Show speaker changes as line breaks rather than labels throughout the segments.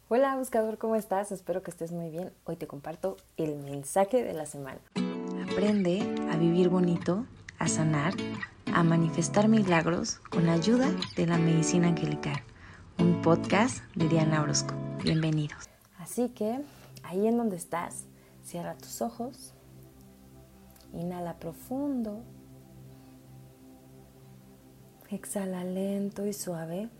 Hola buscador, ¿cómo estás? Espero que estés muy bien. Hoy te comparto el mensaje de la semana.
Aprende a vivir bonito, a sanar, a manifestar milagros con la ayuda de la medicina angelical. Un podcast de Diana Orozco. Bienvenidos.
Así que, ahí en donde estás, cierra tus ojos, inhala profundo, exhala lento y suave.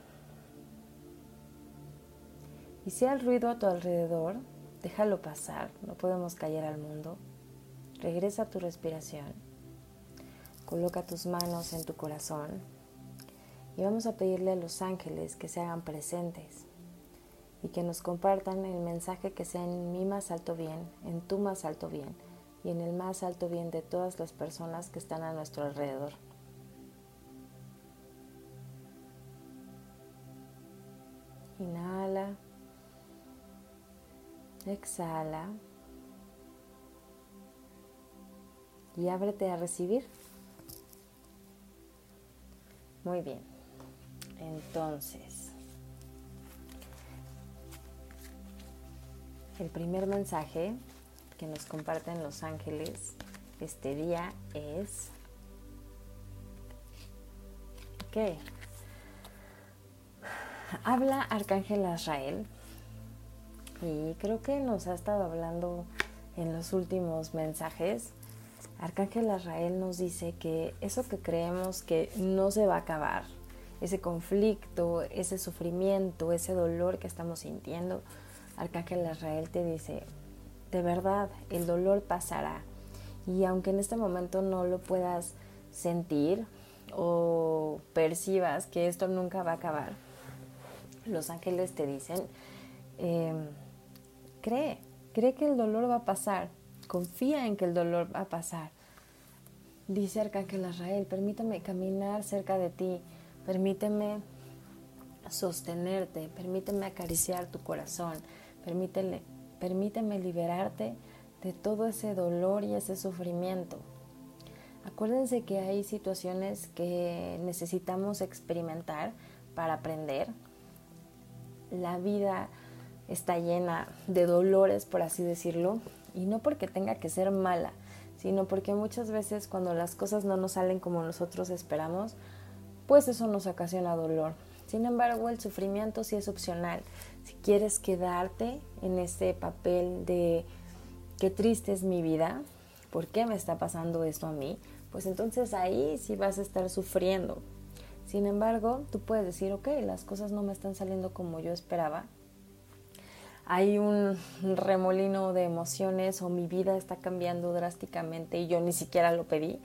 Y si hay ruido a tu alrededor, déjalo pasar, no podemos callar al mundo. Regresa a tu respiración, coloca tus manos en tu corazón y vamos a pedirle a los ángeles que se hagan presentes y que nos compartan el mensaje que sea en mi más alto bien, en tu más alto bien y en el más alto bien de todas las personas que están a nuestro alrededor. Inhala, exhala y ábrete a recibir. Muy bien, entonces, el primer mensaje que nos comparten los ángeles este día es... Habla Arcángel Azrael y creo que nos ha estado hablando en los últimos mensajes. Arcángel Azrael nos dice que eso que creemos que no se va a acabar, ese conflicto, ese sufrimiento, ese dolor que estamos sintiendo, Arcángel Azrael te dice, de verdad, el dolor pasará. Y aunque en este momento no lo puedas sentir o percibas que esto nunca va a acabar, los ángeles te dicen, cree que el dolor va a pasar, confía en que el dolor va a pasar. Dice Arcángel Azrael, permíteme caminar cerca de ti, permíteme sostenerte, permíteme acariciar tu corazón, permíteme liberarte de todo ese dolor y ese sufrimiento. Acuérdense que hay situaciones que necesitamos experimentar para aprender. La vida está llena de dolores, por así decirlo, y no porque tenga que ser mala, sino porque muchas veces cuando las cosas no nos salen como nosotros esperamos, pues eso nos ocasiona dolor. Sin embargo, el sufrimiento sí es opcional. Si quieres quedarte en ese papel de qué triste es mi vida, ¿por qué me está pasando esto a mí? Pues entonces ahí sí vas a estar sufriendo. Sin embargo, tú puedes decir, ok, las cosas no me están saliendo como yo esperaba. Hay un remolino de emociones o mi vida está cambiando drásticamente y yo ni siquiera lo pedí.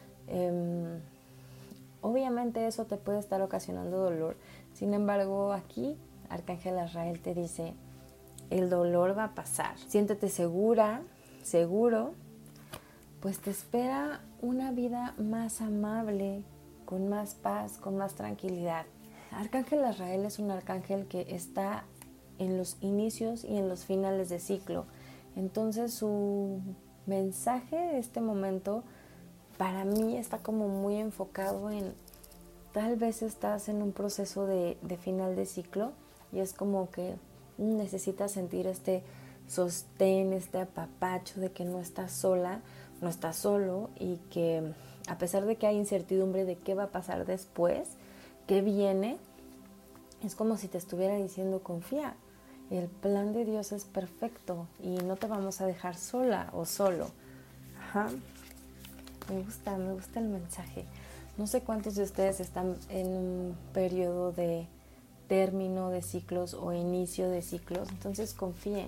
Obviamente eso te puede estar ocasionando dolor. Sin embargo, aquí Arcángel Azrael te dice, el dolor va a pasar. Siéntete segura, seguro, pues te espera una vida más amable, con más paz, con más tranquilidad. Arcángel Azrael es un arcángel que está en los inicios y en los finales de ciclo. Entonces su mensaje de este momento para mí está como muy enfocado en tal vez estás en un proceso de final de ciclo y es como que necesitas sentir este sostén, este apapacho de que no estás sola, no estás solo y que a pesar de que hay incertidumbre de qué va a pasar después, qué viene, es como si te estuviera diciendo confía, el plan de Dios es perfecto y no te vamos a dejar sola o solo. Ajá. Me gusta el mensaje. No sé cuántos de ustedes están en un periodo de término de ciclos o inicio de ciclos, entonces confíen,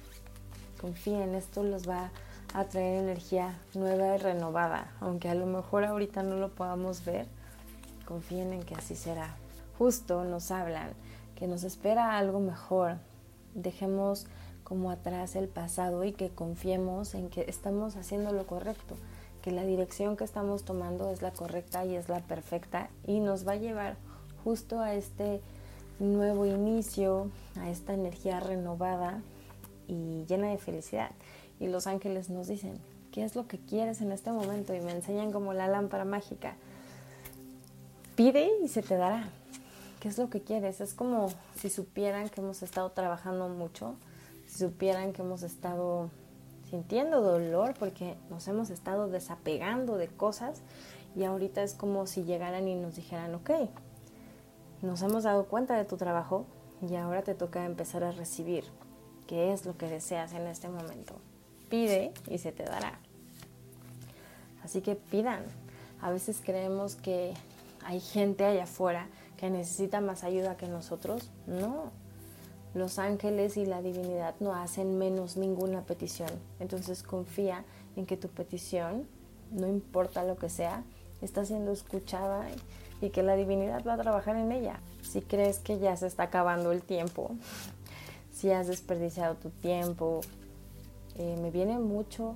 esto les va a traer energía nueva y renovada, aunque a lo mejor ahorita no lo podamos ver, confíen en que así será. Justo nos hablan que nos espera algo mejor, dejemos como atrás el pasado y que confiemos en que estamos haciendo lo correcto, que la dirección que estamos tomando es la correcta y es la perfecta y nos va a llevar justo a este nuevo inicio, a esta energía renovada y llena de felicidad. Y los ángeles nos dicen, ¿qué es lo que quieres en este momento? Y me enseñan como la lámpara mágica. Pide y se te dará. ¿qué es lo que quieres? Es como si supieran que hemos estado trabajando mucho, si supieran que hemos estado sintiendo dolor porque nos hemos estado desapegando de cosas y ahorita es como si llegaran y nos dijeran, ok, nos hemos dado cuenta de tu trabajo y ahora te toca empezar a recibir qué es lo que deseas en este momento. Pide y se te dará. Así que pidan. A veces creemos que hay gente allá afuera que necesita más ayuda que nosotros. No. Los ángeles y la divinidad no hacen menos ninguna petición. Entonces confía en que tu petición, no importa lo que sea, está siendo escuchada y que la divinidad va a trabajar en ella. Si crees que ya se está acabando el tiempo, si has desperdiciado tu tiempo, me viene mucho,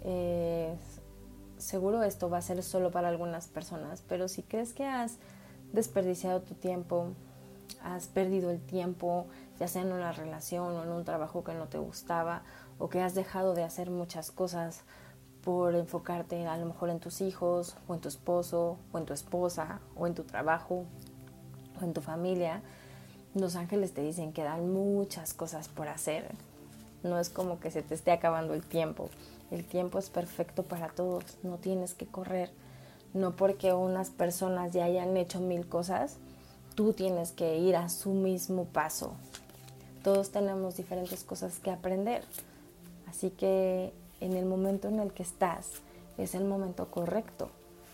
seguro esto va a ser solo para algunas personas, pero si crees que has desperdiciado tu tiempo, has perdido el tiempo, ya sea en una relación o en un trabajo que no te gustaba, o que has dejado de hacer muchas cosas por enfocarte a lo mejor en tus hijos, o en tu esposo, o en tu esposa, o en tu trabajo, o en tu familia, los ángeles te dicen que dan muchas cosas por hacer. No es como que se te esté acabando el tiempo. El tiempo es perfecto para todos, no tienes que correr. No porque unas personas ya hayan hecho 1000 cosas, tú tienes que ir a su mismo paso. Todos tenemos diferentes cosas que aprender. Así que en el momento en el que estás, es el momento correcto.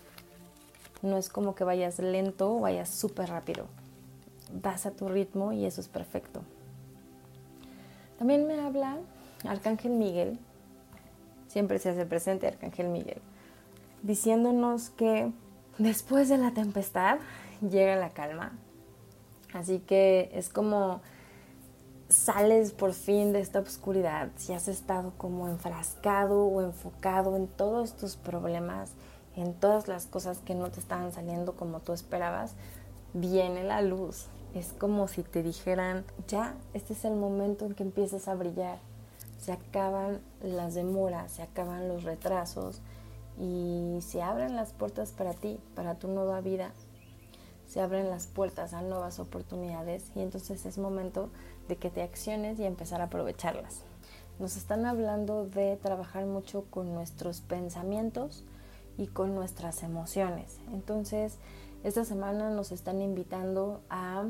No es como que vayas lento o vayas súper rápido. Vas a tu ritmo y eso es perfecto. También me habla Arcángel Miguel, siempre se hace presente Arcángel Miguel, diciéndonos que después de la tempestad llega la calma. Así que es como sales por fin de esta oscuridad. Si has estado como enfrascado o enfocado en todos tus problemas, en todas las cosas que no te estaban saliendo como tú esperabas, viene la luz. Es como si te dijeran, ya, este es el momento en que empiezas a brillar. Se acaban las demoras, se acaban los retrasos y se abren las puertas para ti, para tu nueva vida. Se abren las puertas a nuevas oportunidades y entonces es momento de que te acciones y empezar a aprovecharlas. Nos están hablando de trabajar mucho con nuestros pensamientos y con nuestras emociones. Entonces, esta semana nos están invitando a,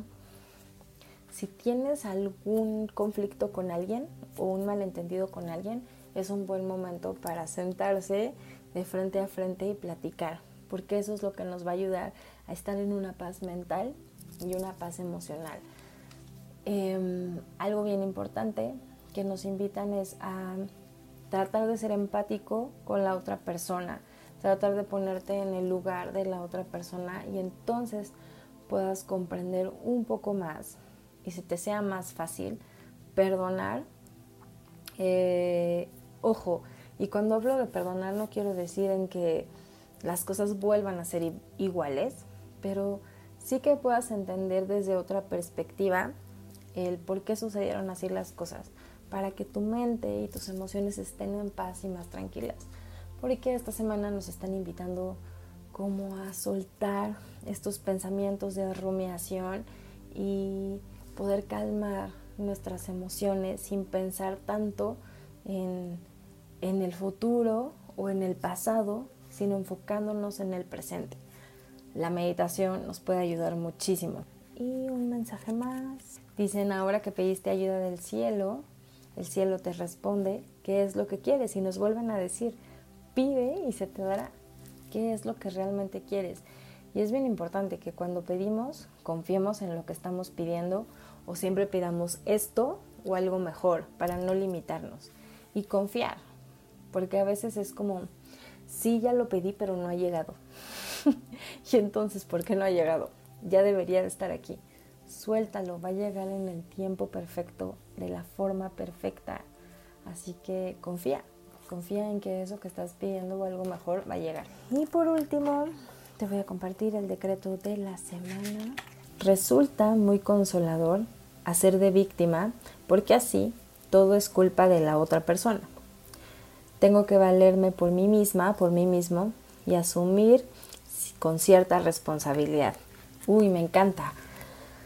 si tienes algún conflicto con alguien o un malentendido con alguien, es un buen momento para sentarse de frente a frente y platicar, porque eso es lo que nos va a ayudar a estar en una paz mental y una paz emocional. Algo bien importante que nos invitan es a tratar de ser empático con la otra persona, tratar de ponerte en el lugar de la otra persona y entonces puedas comprender un poco más y se te sea más fácil perdonar. Ojo, y cuando hablo de perdonar no quiero decir en que las cosas vuelvan a ser iguales, pero sí que puedas entender desde otra perspectiva el por qué sucedieron así las cosas, para que tu mente y tus emociones estén en paz y más tranquilas. Porque esta semana nos están invitando como a soltar estos pensamientos de rumiación y poder calmar nuestras emociones sin pensar tanto en el futuro o en el pasado, sino enfocándonos en el presente. La meditación nos puede ayudar muchísimo. Y un mensaje más. Dicen, ahora que pediste ayuda del cielo, el cielo te responde qué es lo que quieres y nos vuelven a decir, pide y se te dará. ¿Qué es lo que realmente quieres? Y es bien importante que cuando pedimos, confiemos en lo que estamos pidiendo o siempre pidamos esto o algo mejor para no limitarnos. Y confiar, porque a veces es como, sí, ya lo pedí, pero no ha llegado. Y entonces, ¿por qué no ha llegado? Ya debería de estar aquí. Suéltalo, va a llegar en el tiempo perfecto, de la forma perfecta. Así que confía en que eso que estás pidiendo o algo mejor va a llegar. Y por último, te voy a compartir el decreto de la semana. Resulta muy consolador hacer de víctima, porque así todo es culpa de la otra persona. Tengo que valerme por mí misma, por mí mismo, y asumir con cierta responsabilidad. Uy, me encanta.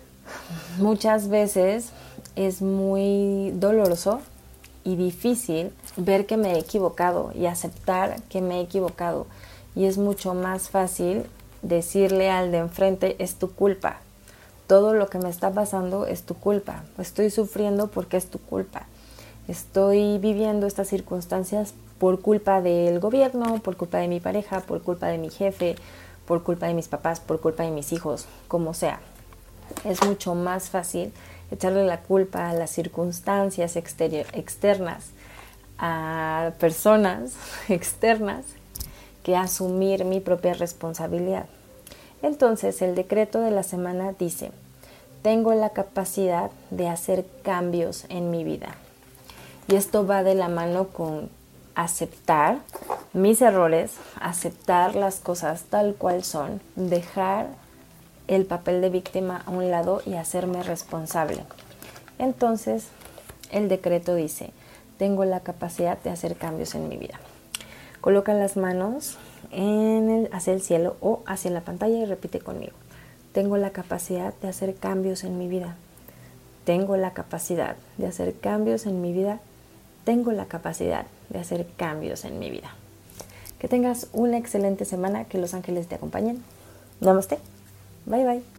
muchas veces es muy doloroso y difícil ver que me he equivocado y aceptar que me he equivocado. Y es mucho más fácil decirle al de enfrente, es tu culpa. Todo lo que me está pasando es tu culpa. Estoy sufriendo porque es tu culpa. Estoy viviendo estas circunstancias por culpa del gobierno, por culpa de mi pareja, por culpa de mi jefe, por culpa de mis papás, por culpa de mis hijos, como sea. Es mucho más fácil echarle la culpa a las circunstancias externas, a personas externas, que asumir mi propia responsabilidad. Entonces, el decreto de la semana dice: tengo la capacidad de hacer cambios en mi vida. Y esto va de la mano con aceptar mis errores, aceptar las cosas tal cual son, dejar el papel de víctima a un lado y hacerme responsable. Entonces, el decreto dice: tengo la capacidad de hacer cambios en mi vida. Coloca las manos hacia el cielo o hacia la pantalla y repite conmigo: tengo la capacidad de hacer cambios en mi vida. Tengo la capacidad de hacer cambios en mi vida. Tengo la capacidad de hacer cambios en mi vida. Que tengas una excelente semana, que los ángeles te acompañen. Namaste. Bye bye.